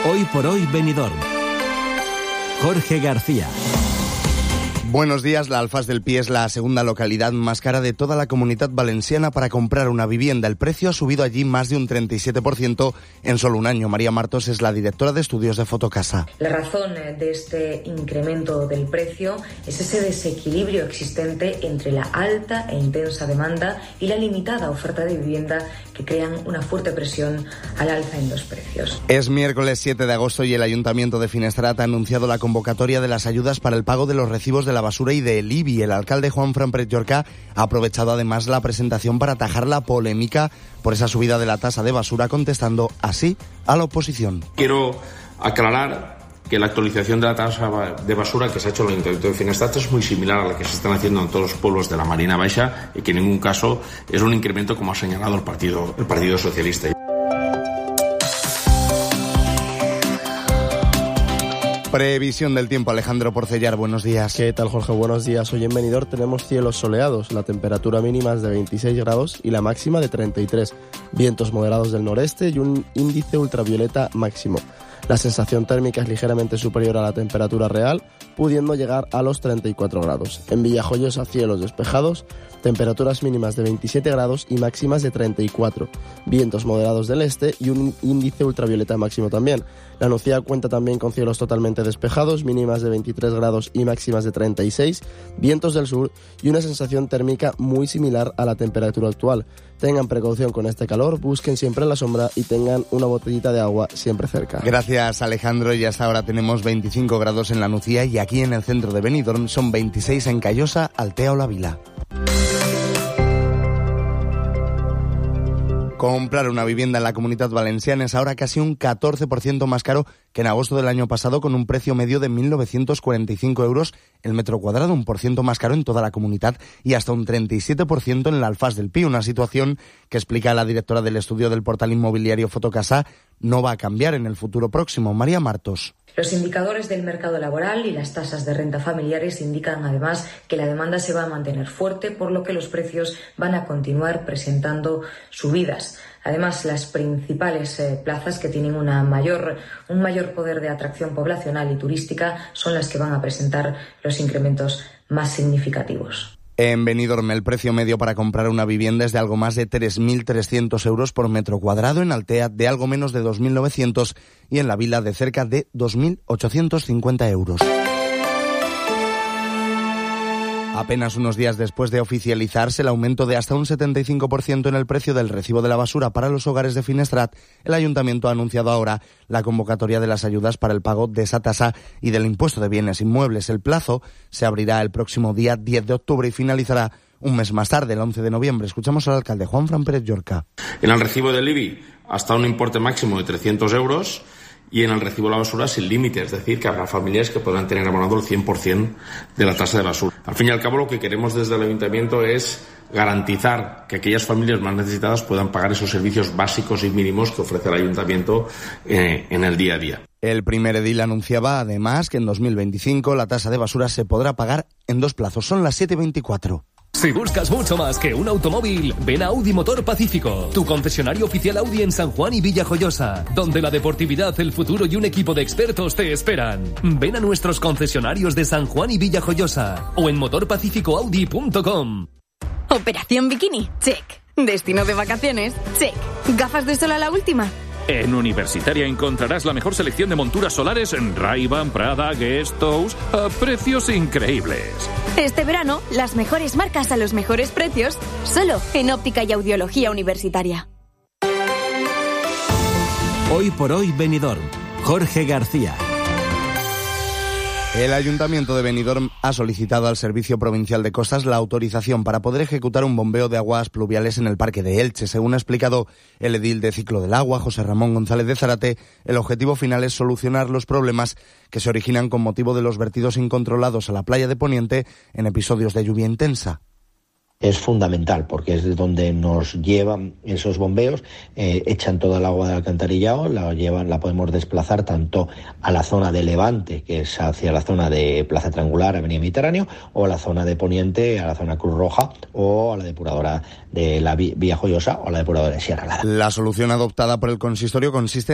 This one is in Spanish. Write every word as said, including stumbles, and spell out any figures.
Hoy por hoy Benidorm. Jorge García. Buenos días. La Alfaz del Pi es la segunda localidad más cara de toda la Comunidad Valenciana para comprar una vivienda. El precio ha subido allí más de un treinta y siete por ciento en solo un año. María Martos es la directora de estudios de Fotocasa. La razón de este incremento del precio es ese desequilibrio existente entre la alta e intensa demanda y la limitada oferta de vivienda que crean una fuerte presión al alza en los precios. Es miércoles siete de agosto y el Ayuntamiento de Finestrat ha anunciado la convocatoria de las ayudas para el pago de los recibos de la basura y del I B I. El alcalde Juanfran Pérez Llorca ha aprovechado además la presentación para atajar la polémica por esa subida de la tasa de basura, contestando así a la oposición. Quiero aclarar que la actualización de la tasa de basura que se ha hecho en el Ayuntamiento de Finestrat es muy similar a la que se están haciendo en todos los pueblos de la Marina Baixa y que en ningún caso es un incremento como ha señalado el Partido, el Partido Socialista. Previsión del tiempo, Alejandro Porcellar, buenos días. ¿Qué tal, Jorge? Buenos días. Hoy en Benidorm tenemos cielos soleados, la temperatura mínima es de veintiséis grados y la máxima de treinta y tres. Vientos moderados del noreste y un índice ultravioleta máximo. La sensación térmica es ligeramente superior a la temperatura real, pudiendo llegar a los treinta y cuatro grados. En Villajoyosa, cielos despejados, temperaturas mínimas de veintisiete grados y máximas de treinta y cuatro. Vientos moderados del este y un índice ultravioleta máximo también. La Nucía cuenta también con cielos totalmente despejados, mínimas de veintitrés grados y máximas de treinta y seis, vientos del sur y una sensación térmica muy similar a la temperatura actual. Tengan precaución con este calor, busquen siempre la sombra y tengan una botellita de agua siempre cerca. Gracias, Alejandro. Y hasta ahora tenemos veinticinco grados en la Nucía y aquí en el centro de Benidorm son veintiséis en Callosa, Altea o La Vila. Comprar una vivienda en la Comunidad Valenciana es ahora casi un catorce por ciento más caro que en agosto del año pasado, con un precio medio de mil novecientos cuarenta y cinco euros el metro cuadrado, un por ciento más caro en toda la comunidad y hasta un treinta y siete por ciento en la Alfaz del Pi, una situación que, explica la directora del estudio del portal inmobiliario Fotocasa, no va a cambiar en el futuro próximo. María Martos. Los indicadores del mercado laboral y las tasas de renta familiares indican además que la demanda se va a mantener fuerte, por lo que los precios van a continuar presentando subidas. Además, las principales eh, plazas que tienen una mayor, un mayor poder de atracción poblacional y turística son las que van a presentar los incrementos más significativos. En Benidorm el precio medio para comprar una vivienda es de algo más de tres mil trescientos euros por metro cuadrado, en Altea de algo menos de dos mil novecientos y en La Vila de cerca de dos mil ochocientos cincuenta euros. Apenas unos días después de oficializarse el aumento de hasta un setenta y cinco por ciento en el precio del recibo de la basura para los hogares de Finestrat, el Ayuntamiento ha anunciado ahora la convocatoria de las ayudas para el pago de esa tasa y del impuesto de bienes inmuebles. El plazo se abrirá el próximo día diez de octubre y finalizará un mes más tarde, el once de noviembre. Escuchamos al alcalde Juanfran Pérez Llorca. En el recibo del I B I hasta un importe máximo de trescientos euros y en el recibo de la basura sin límite, es decir, que habrá familias que podrán tener abonado el cien por ciento de la tasa de basura. Al fin y al cabo, lo que queremos desde el Ayuntamiento es garantizar que aquellas familias más necesitadas puedan pagar esos servicios básicos y mínimos que ofrece el Ayuntamiento eh, en el día a día. El primer edil anunciaba además que en dos mil veinticinco la tasa de basura se podrá pagar en dos plazos. Son las siete y veinticuatro. Si buscas mucho más que un automóvil, ven a Audi Motor Pacífico, tu concesionario oficial Audi en San Juan y Villajoyosa, donde la deportividad, el futuro y un equipo de expertos te esperan. Ven a nuestros concesionarios de San Juan y Villajoyosa o en motor pacífico audi punto com. Operación Bikini, check. Destino de vacaciones, check. ¿Gafas de sol a la última? En Universitaria encontrarás la mejor selección de monturas solares en Ray-Ban, Prada, Guess, Tous, a precios increíbles. Este verano, las mejores marcas a los mejores precios, solo en Óptica y Audiología Universitaria. Hoy por hoy Benidorm. Jorge García. El Ayuntamiento de Benidorm ha solicitado al Servicio Provincial de Costas la autorización para poder ejecutar un bombeo de aguas pluviales en el Parque de Elche. Según ha explicado el edil de Ciclo del Agua, José Ramón González de Zárate, el objetivo final es solucionar los problemas que se originan con motivo de los vertidos incontrolados a la playa de Poniente en episodios de lluvia intensa. Es fundamental porque es de donde nos llevan esos bombeos, eh, echan toda el agua del alcantarillado, la llevan, la podemos desplazar tanto a la zona de Levante, que es hacia la zona de Plaza Triangular, Avenida Mediterráneo, o a la zona de Poniente, a la zona Cruz Roja, o a la depuradora de la Villajoyosa o a la depuradora de Sierra Lada. La solución adoptada por el consistorio consiste